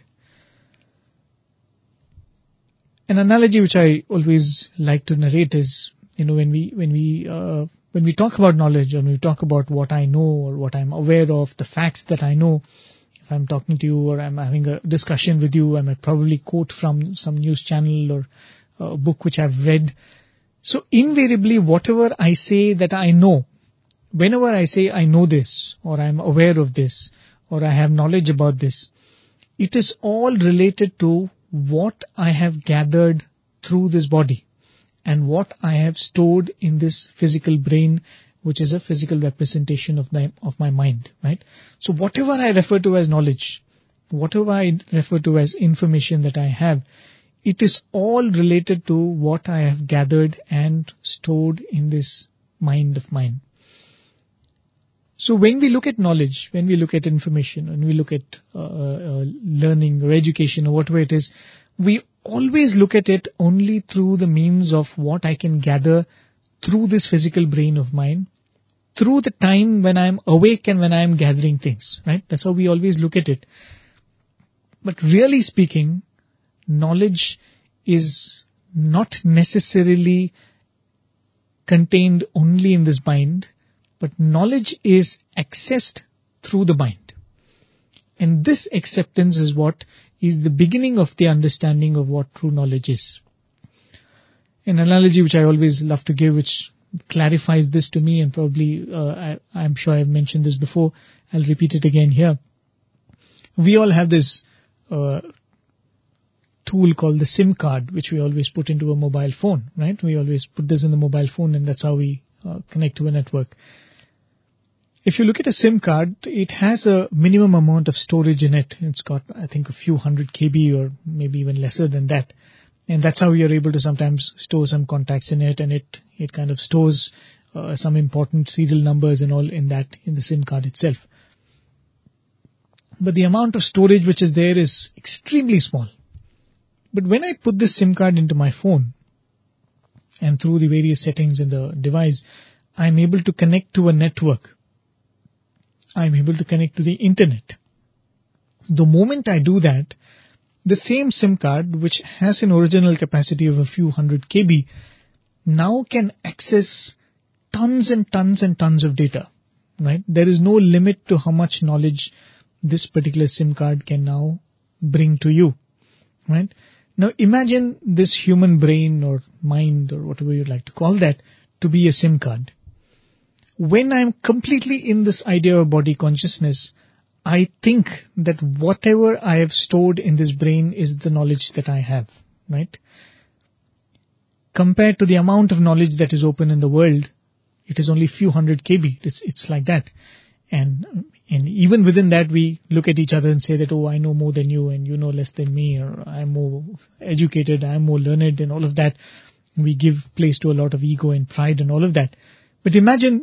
An analogy which I always like to narrate is, you know, when we when we uh, when we talk about knowledge, or when we talk about what I know or what I'm aware of, the facts that I know. If I'm talking to you or I'm having a discussion with you, I might probably quote from some news channel or a book which I've read. So invariably, whatever I say that I know, whenever I say I know this, or I'm aware of this, or I have knowledge about this, it is all related to what I have gathered through this body and what I have stored in this physical brain, which is a physical representation of my, of my mind, right? So whatever I refer to as knowledge, whatever I refer to as information that I have, it is all related to what I have gathered and stored in this mind of mine. So when we look at knowledge, when we look at information, when we look at uh, uh, learning or education or whatever it is, we always look at it only through the means of what I can gather through this physical brain of mine, through the time when I'm awake and when I'm gathering things, right? That's how we always look at it. But really speaking, knowledge is not necessarily contained only in this mind, but knowledge is accessed through the mind. And this acceptance is what is the beginning of the understanding of what true knowledge is. An analogy which I always love to give, which clarifies this to me, and probably uh, I, I'm sure I've mentioned this before, I'll repeat it again here. We all have this uh, tool called the SIM card, which we always put into a mobile phone, right? We always put this in the mobile phone, and that's how we uh, connect to a network. If you look at a SIM card, it has a minimum amount of storage in it. It's got, I think, a few hundred K B or maybe even lesser than that. And that's how you're able to sometimes store some contacts in it, and it, it kind of stores uh, some important serial numbers and all in that, in the SIM card itself. But the amount of storage which is there is extremely small. But when I put this SIM card into my phone, and through the various settings in the device, I'm able to connect to a network. I'm able to connect to the internet. The moment I do that, the same SIM card, which has an original capacity of a few hundred K B, now can access tons and tons and tons of data, right? There is no limit to how much knowledge this particular SIM card can now bring to you, right? Now imagine this human brain or mind or whatever you'd like to call that to be a SIM card. When I'm completely in this idea of body consciousness, I think that whatever I have stored in this brain is the knowledge that I have, right? Compared to the amount of knowledge that is open in the world, it is only few hundred K B. It's, it's like that. And, and even within that, we look at each other and say that, oh, I know more than you and you know less than me, or I'm more educated, I'm more learned, and all of that. We give place to a lot of ego and pride and all of that. But imagine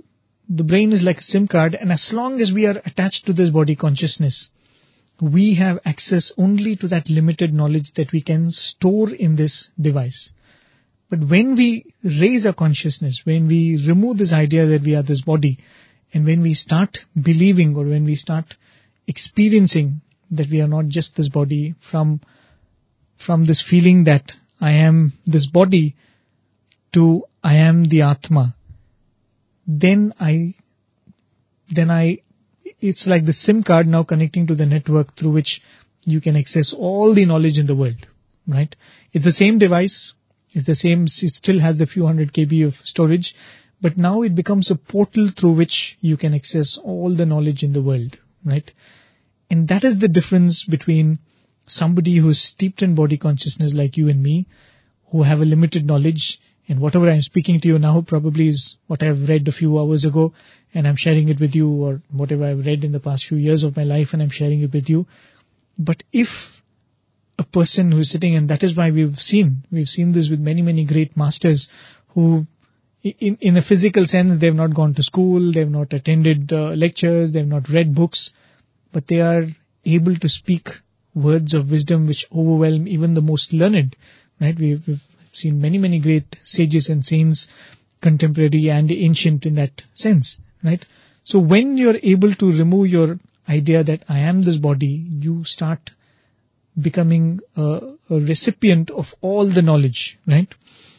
the brain is like a SIM card, and as long as we are attached to this body consciousness, we have access only to that limited knowledge that we can store in this device. But when we raise our consciousness, when we remove this idea that we are this body, and when we start believing, or when we start experiencing that we are not just this body, from from this feeling that I am this body to I am the Atma, then I, then I, it's like the SIM card now connecting to the network through which you can access all the knowledge in the world, right? It's the same device, it's the same, it still has the few hundred K B of storage, but now it becomes a portal through which you can access all the knowledge in the world, right? And that is the difference between somebody who is steeped in body consciousness like you and me, who have a limited knowledge, and whatever I'm speaking to you now probably is what I've read a few hours ago, and I'm sharing it with you, or whatever I've read in the past few years of my life, and I'm sharing it with you. But if a person who's sitting, and that is why we've seen, we've seen this with many, many great masters who, in, in a physical sense, they've not gone to school, they've not attended uh, lectures, they've not read books, but they are able to speak words of wisdom which overwhelm even the most learned, right? We've, we've seen many, many great sages and saints, contemporary and ancient in that sense, right? So when you're able to remove your idea that I am this body, you start becoming a, a recipient of all the knowledge, right?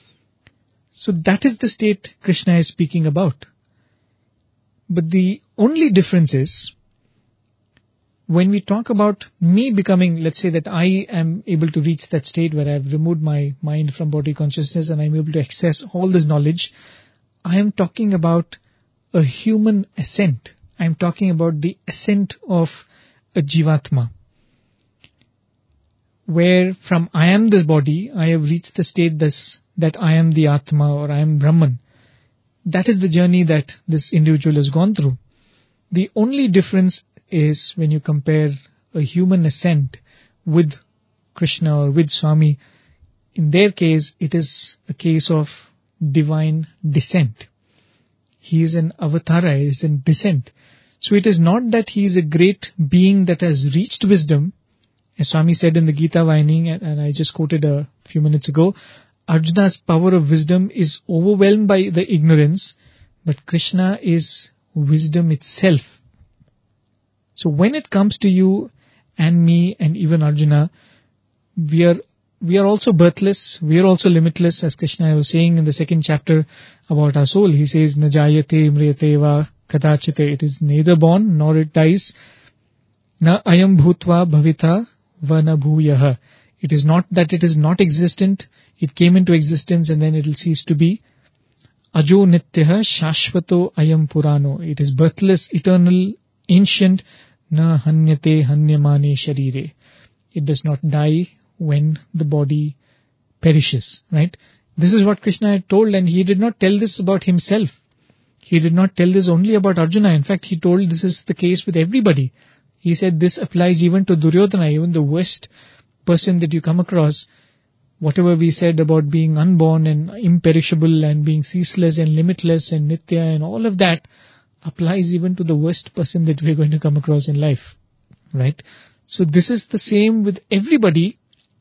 So that is the state Krishna is speaking about. But the only difference is, when we talk about me becoming, let's say that I am able to reach that state where I've removed my mind from body consciousness and I'm able to access all this knowledge, I am talking about a human ascent. I am talking about the ascent of a Jivatma, where from I am this body, I have reached the state this, that I am the Atma, or I am Brahman. That is the journey that this individual has gone through. The only difference is when you compare a human ascent with Krishna or with Swami. In their case, it is a case of divine descent. He is an avatara, he is in descent. So it is not that he is a great being that has reached wisdom. As Swami said in the Gita Vayani, and I just quoted a few minutes ago, Arjuna's power of wisdom is overwhelmed by the ignorance, but Krishna is wisdom itself. So when it comes to you and me and even Arjuna, we are we are also birthless, we are also limitless, as Krishna was saying in the second chapter about our soul. He says, "Na jayate imriyate va kadachite." It is neither born nor it dies. "Na ayam bhutva bhavita va na bhuyah." It is not that it is not existent, it came into existence and then it will cease to be. "Ajo nityah shashvato ayam purano." It is birthless, eternal, ancient. "Na hanyate hanyamane sharire." It does not die when the body perishes, right? This is what Krishna had told, and he did not tell this about himself. He did not tell this only about Arjuna. In fact, he told this is the case with everybody. He said this applies even to Duryodhana, even the worst person that you come across. Whatever we said about being unborn and imperishable and being ceaseless and limitless and nitya and all of that applies even to the worst person that we're going to come across in life, right? So this is the same with everybody,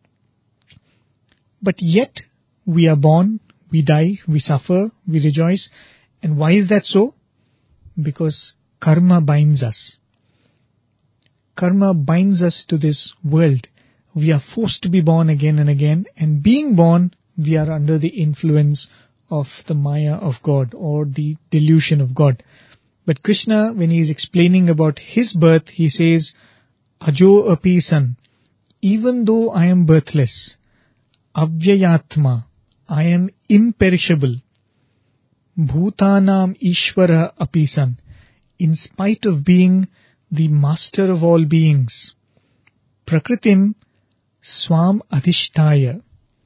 but yet we are born, we die, we suffer, we rejoice. And why is that so? Because karma binds us. Karma binds us to this world. We are forced to be born again and again, and being born, we are under the influence of the Maya of God or the delusion of God. But Krishna, when he is explaining about his birth, he says, "Ajo api san," even though I am birthless, avyayatma, I am imperishable, bhutanam ishvara api san, in spite of being the master of all beings, prakritim swam adhishtaya.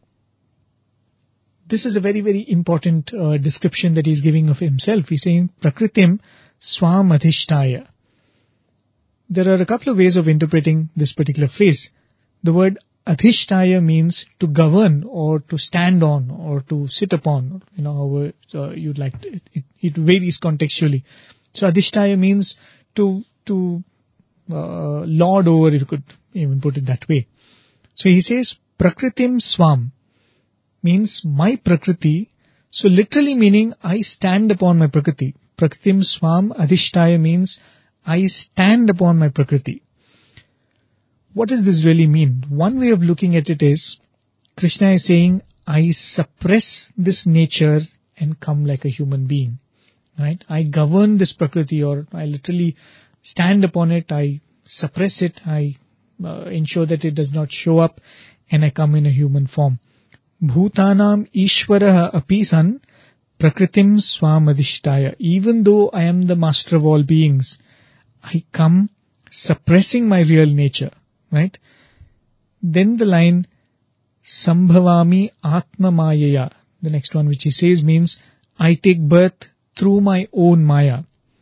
This is a very, very important uh, description that he is giving of himself. He is saying, prakritim swam adhishtaya. There are a couple of ways of interpreting this particular phrase. The word adhishtaya means to govern or to stand on or to sit upon, you know, however uh, you'd like to, it, it, it varies contextually. So adhishtaya means to, to uh, lord over, if you could even put it that way. So he says, Prakritim Swam means my Prakriti. So literally meaning I stand upon my Prakriti. Prakritim Swam Adhishtaya means I stand upon my Prakriti. What does this really mean? One way of looking at it is, Krishna is saying, I suppress this nature and come like a human being. Right? I govern this Prakriti, or I literally stand upon it, I suppress it, I uh, ensure that it does not show up, and I come in a human form. Bhutanam Ishwaraha api san Prakritim Swam Adhishtaya. Even though I am the master of all beings, I come suppressing my real nature. Right? Then the line, Sambhavami Atma Mayaya. The next one which he says means, I take birth through my own Maya.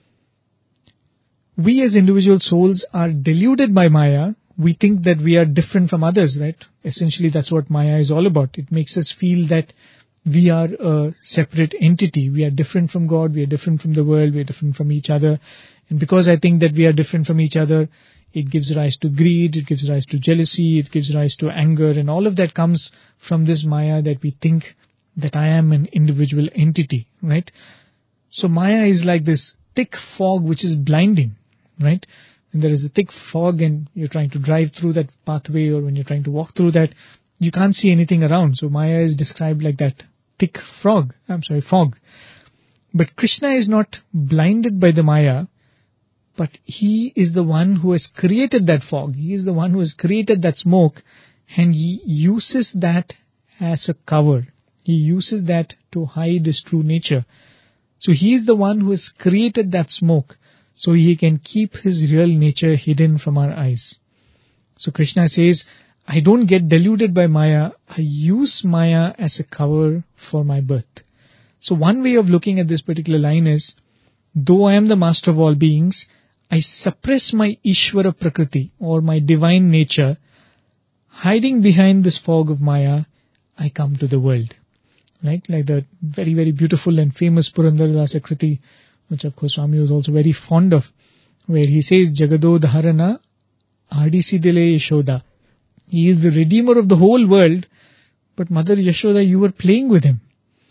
We as individual souls are deluded by Maya. We think that we are different from others, right? Essentially that's what Maya is all about. It makes us feel that we are a separate entity. We are different from God, we are different from the world, we are different from each other. And because I think that we are different from each other, it gives rise to greed, it gives rise to jealousy, it gives rise to anger, and all of that comes from this Maya, that we think that I am an individual entity, right? So Maya is like this thick fog which is blinding, right? When there is a thick fog and you're trying to drive through that pathway, or when you're trying to walk through that, you can't see anything around. So Maya is described like that thick fog, I'm sorry, fog. But Krishna is not blinded by the Maya, but he is the one who has created that fog. He is the one who has created that smoke, and he uses that as a cover. He uses that to hide his true nature. So he is the one who has created that smoke, so he can keep his real nature hidden from our eyes. So Krishna says, I don't get deluded by Maya, I use Maya as a cover for my birth. So one way of looking at this particular line is, though I am the master of all beings, I suppress my Ishvara Prakriti, or my divine nature. Hiding behind this fog of Maya, I come to the world. Right? Like the very, very beautiful and famous Purandaradasa Kriti, which of course Swami was also very fond of, where he says, Jagado Dharana Adisidile Yashoda. He is the redeemer of the whole world, but Mother Yashoda, you were playing with him.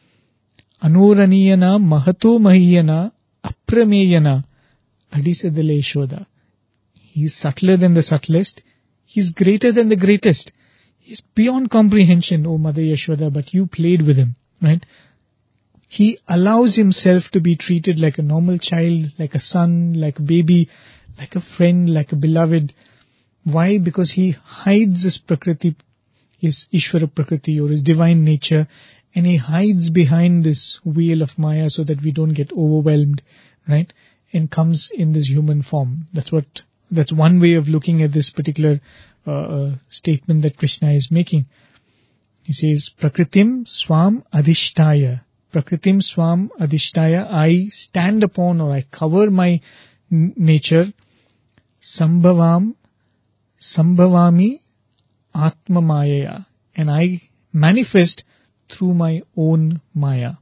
Anuraniyana Mahato Mahiyana Aprameyana Adisidile Yashoda. He is subtler than the subtlest. He is greater than the greatest. He is beyond comprehension, O Mother Yashoda, but you played with him. Right? He allows himself to be treated like a normal child, like a son, like a baby, like a friend, like a beloved. Why? Because he hides his Prakriti, his Ishvara Prakriti, or his divine nature, and he hides behind this veil of Maya so that we don't get overwhelmed, right? And comes in this human form. That's what, that's one way of looking at this particular uh, uh, statement that Krishna is making. He says, Prakritim Swam Adhishtaya. Prakritim Swam Adhishtaya. I stand upon, or I cover my n- nature. Sambhavam, Sambhavami Atma Mayaya. And I manifest through my own Maya.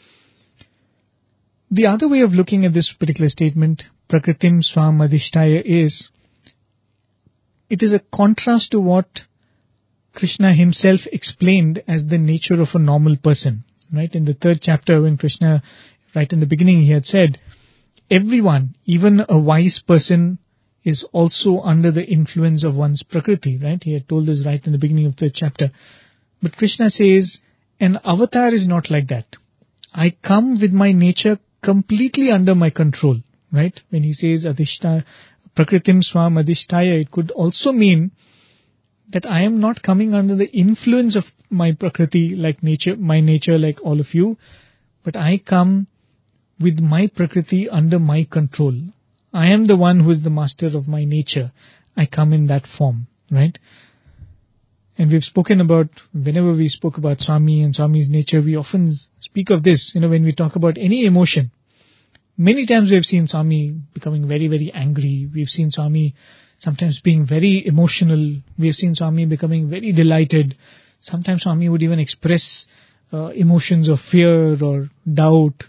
The other way of looking at this particular statement, Prakritim Swam Adhishtaya, is, it is a contrast to what Krishna himself explained as the nature of a normal person. Right? In the third chapter, when Krishna, right in the beginning, he had said, everyone, even a wise person, is also under the influence of one's Prakriti. Right? He had told this right in the beginning of the chapter. But Krishna says, an avatar is not like that. I come with my nature completely under my control. Right? When he says Adhishta, Prakritim Swam Adhishtaya, it could also mean that I am not coming under the influence of my Prakriti, like nature, my nature, like all of you, but I come with my Prakriti under my control. I am the one who is the master of my nature. I come in that form, right? And we've spoken about, whenever we spoke about Swami and Swami's nature, we often speak of this, you know, when we talk about any emotion. Many times we've seen Swami becoming very, very angry. We've seen Swami sometimes being very emotional. We've seen Swami becoming very delighted. Sometimes Swami would even express uh, emotions of fear or doubt,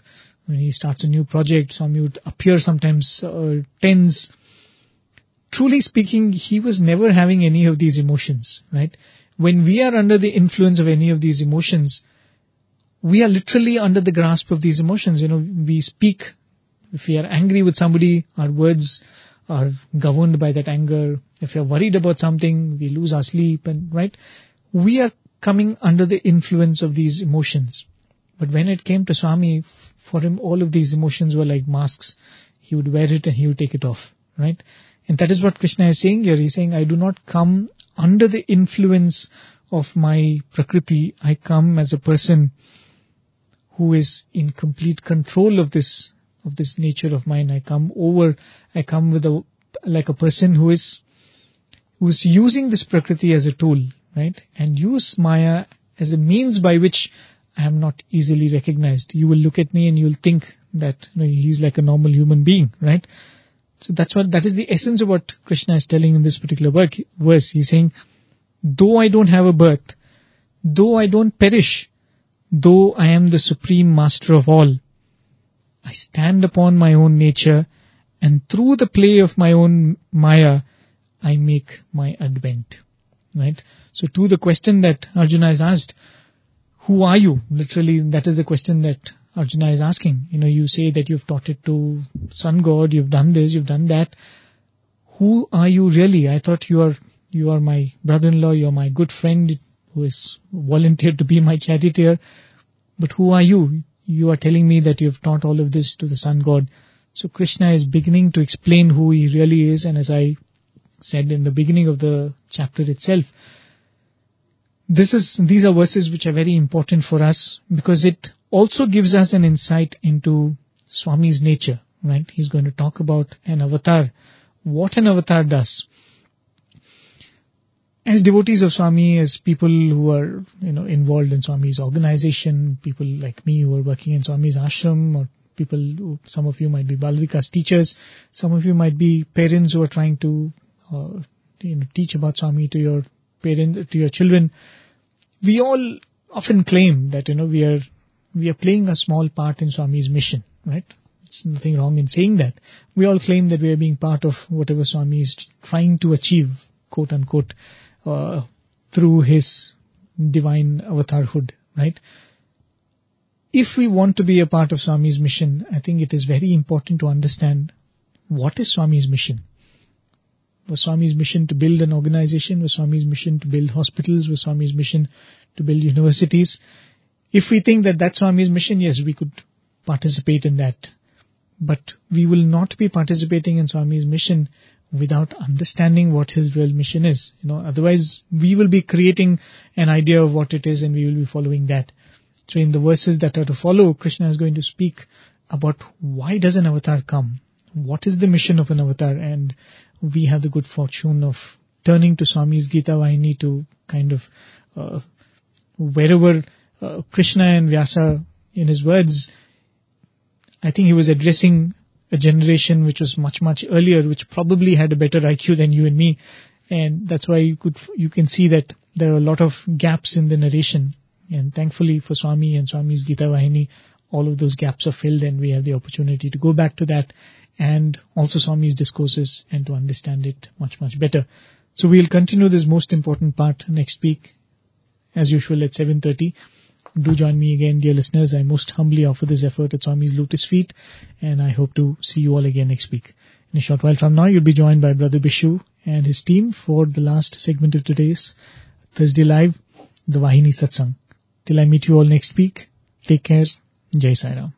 When he starts a new project, Swami would appear sometimes uh, tense. Truly speaking, he was never having any of these emotions, right? When we are under the influence of any of these emotions, we are literally under the grasp of these emotions. You know, we speak. If we are angry with somebody, our words are governed by that anger. If we are worried about something, we lose our sleep, and right? We are coming under the influence of these emotions. But when it came to Swami, for him, all of these emotions were like masks. He would wear it and he would take it off, right? And that is what Krishna is saying here. He's saying, I do not come under the influence of my Prakriti. I come as a person who is in complete control of this, of this nature of mine. I come over, I come with a, like a person who is, who is using this Prakriti as a tool, right? And use Maya as a means by which I am not easily recognized. You will look at me and you will think that, you know, he's like a normal human being, right? So that's what, that is the essence of what Krishna is telling in this particular work, verse. He's saying, though I don't have a birth, though I don't perish, though I am the supreme master of all, I stand upon my own nature, and through the play of my own Maya, I make my advent. Right? So to the question that Arjuna has asked, who are you? Literally, that is the question that Arjuna is asking. You know, you say that you've taught it to sun god, you've done this, you've done that. Who are you really? I thought you are you are my brother-in-law, you are my good friend who is volunteered to be my charioteer. But who are you? You are telling me that you've taught all of this to the sun god. So Krishna is beginning to explain who he really is, and as I said in the beginning of the chapter itself, This is, these are verses which are very important for us because it also gives us an insight into Swami's nature, right? He's going to talk about an avatar, what an avatar does. As devotees of Swami, as people who are, you know, involved in Swami's organization, people like me who are working in Swami's ashram, or people who, some of you might be Balavika's teachers, some of you might be parents who are trying to, uh, you know, teach about Swami to your parents, to your children. We all often claim that, you know, we are we are playing a small part in Swami's mission, right? There's nothing wrong in saying that. We all claim that we are being part of whatever Swami is trying to achieve, quote unquote, uh, through his divine avatarhood, right? If we want to be a part of Swami's mission, I think it is very important to understand what is Swami's mission. Was Swami's mission to build an organization? Was Swami's mission to build hospitals? Was Swami's mission to build universities? If we think that that's Swami's mission, yes, we could participate in that. But we will not be participating in Swami's mission without understanding what his real mission is. You know, otherwise we will be creating an idea of what it is and we will be following that. So in the verses that are to follow, Krishna is going to speak about why does an avatar come? What is the mission of an avatar? And we have the good fortune of turning to Swami's Gita Vahini to kind of, uh, wherever uh, Krishna and Vyasa, in his words, I think he was addressing a generation which was much, much earlier, which probably had a better I Q than you and me. And that's why you could, you can see that there are a lot of gaps in the narration. And thankfully for Swami and Swami's Gita Vahini, all of those gaps are filled and we have the opportunity to go back to that and also Swami's discourses and to understand it much, much better. So we'll continue this most important part next week, as usual at seven thirty. Do join me again, dear listeners. I most humbly offer this effort at Swami's lotus feet, and I hope to see you all again next week. In a short while from now, you'll be joined by Brother Bishu and his team for the last segment of today's Thursday Live, the Vahini Satsang. Till I meet you all next week, take care. Jai Sai Ram.